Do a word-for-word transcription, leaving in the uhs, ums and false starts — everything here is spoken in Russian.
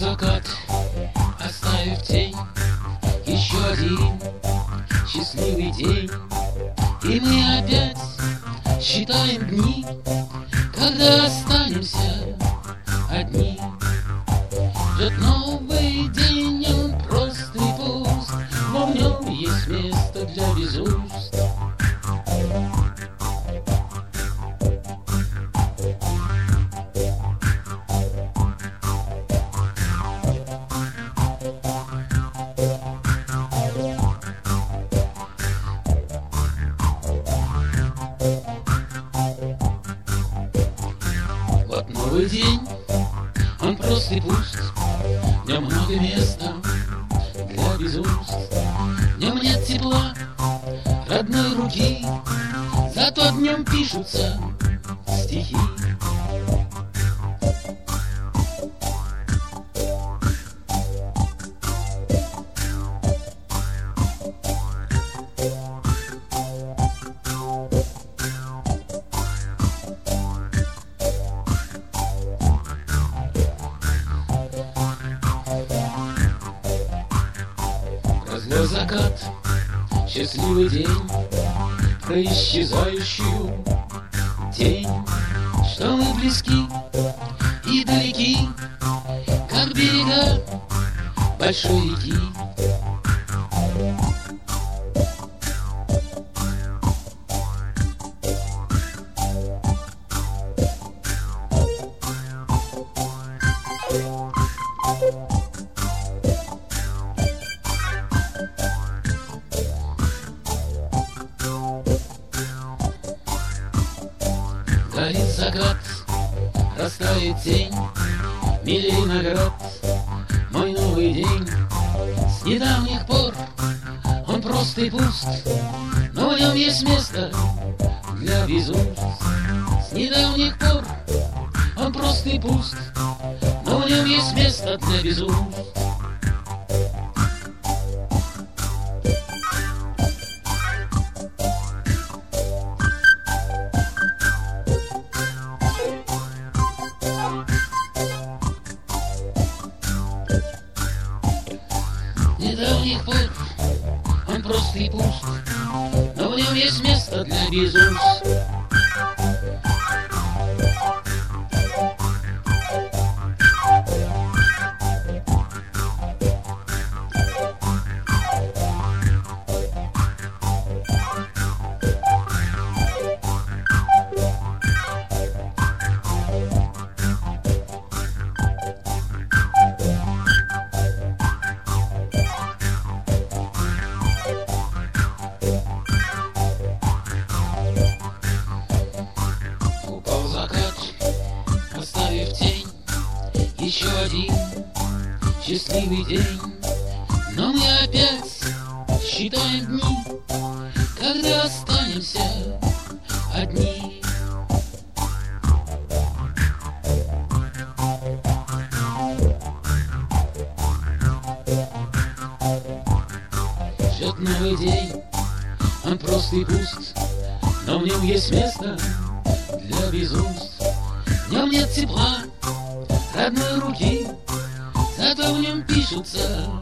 закат, оставив тень, еще один счастливый день. И мы опять считаем дни, когда останемся одни. Ждет новый день, он прост и пуст, но в нем есть место для безумств. Вот новый день, он прост и пуст, в нем много места для безумств. В нем нет тепла родной руки, зато днем пишутся стихи. Разлил закат, счастливый день, про исчезающую тень, что мы близки и далеки, как берега большой реки. Горит закат, растает тень, милей наград мой новый день. С недавних пор он прост и пуст, но в нем есть место для безумств. С недавних пор он прост и пуст, но в нем есть место для безумств. Недавних пор он прост и пуст, но в нем есть место для безумств. Оставив тень, еще один счастливый день, но мы опять считаем дни, когда останемся одни. Ждет новый день, он прост и пуст, но в нем есть место для безумств. В нем нет тепла родной руки, зато в нем пишутся